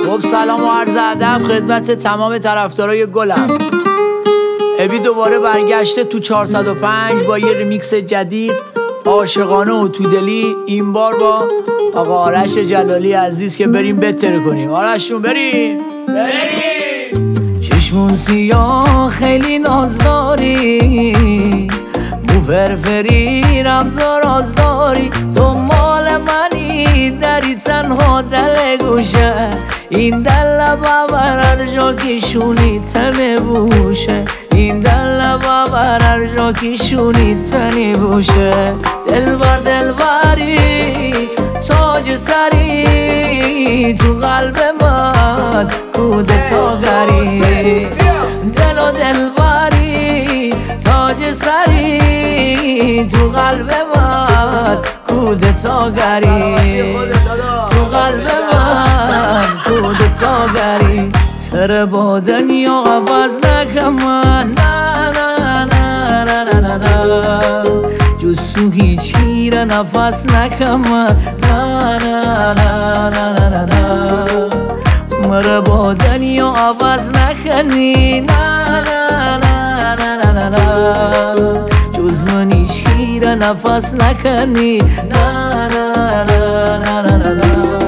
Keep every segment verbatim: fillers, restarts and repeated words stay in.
خب سلام و عرض ادب خدمت تمام طرفدارای گلم. ابی دوباره برگشته تو چهارصد و پنج با یه ریمیکس جدید عاشقانه و تودلی، این بار با آقا آرش جلالی عزیز که بریم بتره کنیم. آرشون بریم بریم. چشمون سیاه خیلی ناز داری، مو فرفری رمز و راز داری، تو مال منی دری تنها دل گوشه، این دل بابر هر جا که شونی تنه بوشه، این دل بابر هر جا که شونی تنه بوشه. دلبر دلبری تاج سری تو قلب من کودتاگری، دل و دلبری تاج سری تو قلب من کودتاگری، تو قلب من کودتاگری. تر با دنیا عوض نکن من، نه نه نه نه نه نه جز تو هیچ گیره نفس نکن من، نه نه نه نه نه نه مرا با دنیا عوض نکنی، نه نه نه نه نه نه جز من هیچ گیره نفس نکنی، نه نه نه نه نه نه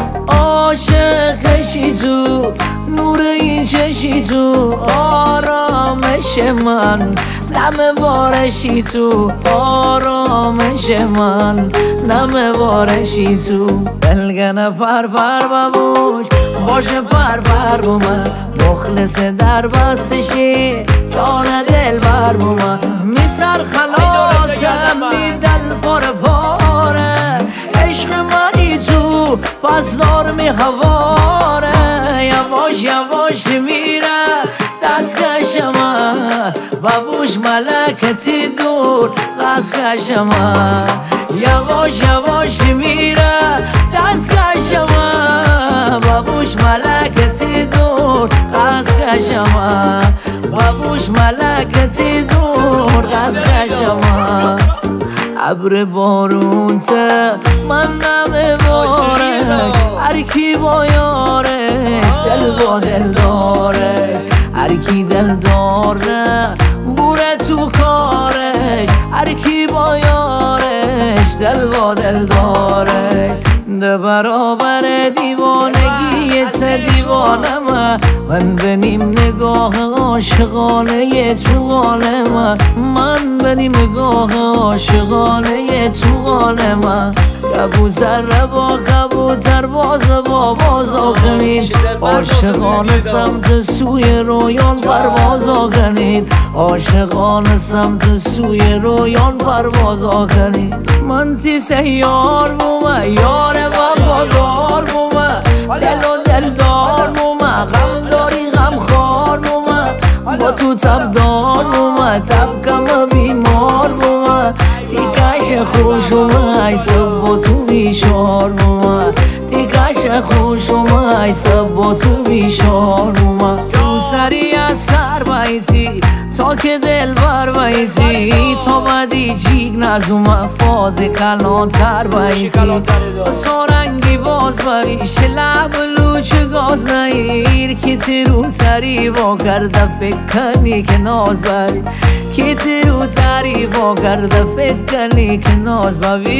عاشقشی تو نور این چشی تو آرامش من، نم بارشی تو آرامش من، نم بارشی تو. بلگن پر پر ببوش باشه پر پر بو من، مخلص در بستشی جان دل بر بو من، می سر خلاصم می دل پاره پاره، عشق منی تو پس دار می هواره، یواش یواش میره دستکشم ببوش ملکتی دور دستکشم، یواش یواش میره دستکشم ببوش ملکتی دور دستکشم، ببوش ملکتی دور دستکشم. ابر بارون ته من نمیبارش، هر کی با یارش دل با دل دارش، هر کی دل داره بوره تو کارش، هر کی با یارش دل با دل دارش. ده برابر دیوانگی سه دیوانه من، من بنیم نگاه عاشقانه تو قانه من، من بنیم نگاه عاشقانه تو قانه من. کبوتر با کبوتر باز با باز آکنید، عاشقانه سمت سوی رویان پرواز آکنید، عاشقانه سمت سوی رویان پرواز آکنید. من تی سیار بومه یار وفادار بومه، دل و دلدار بومه، غم داری غم خار بومه، با تو تبدار بومه، تبکم بیمار بومه، دیگش خوش اومه ای سب با تو بیشار بومه، دیگش خوش اومه ای سب با تو بیشار بومه. جو سری از سر بایتی تا که دل بر بایتی، تا بدی جیگ نزومه فاز کلان تر بایتی، سارنگی باز بایش لب لوچ گاز نگیر، که تیرو تری با کرده فکر کنی که ناز بری، که تیرو تری با کرده فکر کنی که ناز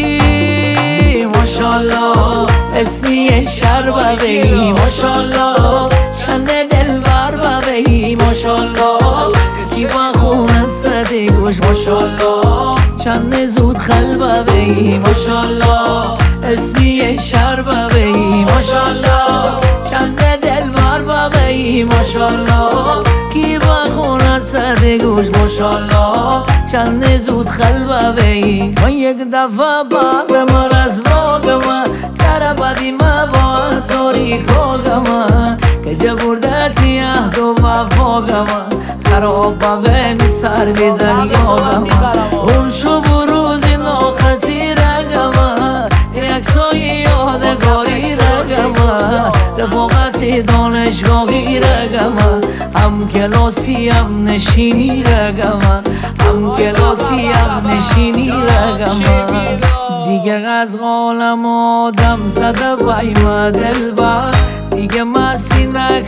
بری. ماشالله اسمی شر ببی، ماشالله چند دل بر ببی، ماشالله کی با خون سده گوش، ماشالله چند زود خل ببی، ماشالله اسمی شر ببی، ماشالله چند دل بر ببی، ماشالله کی با خون سده گوش، ماشالله چند زود خل ببی. من یک دفعه باق من از واق من تر بدی من با تاریک من، که جبردتی عهد و وفاق من، خراب ببه می سر بیدن یاغ من، اون شو بروزی ناخطی رگم من، یک سای یادگاری رگم من، رفاقتی دانشگاهی رگم من، هم کلاسی هم نشینی رگم من، هم کلاسی هم نشینی رگم من. دیگه از قالم آدم زده بایم دل بر، دیگه مست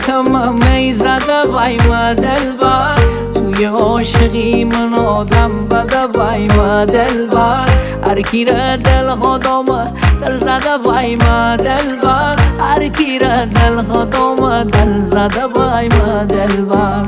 من می زده وای ما دلبر توی عاشقی من آدم بده وای ما دلبر هر کی را دل خودم دل زده وای ما دلبر هر کی را دل خودم دل زده وای ما دلبر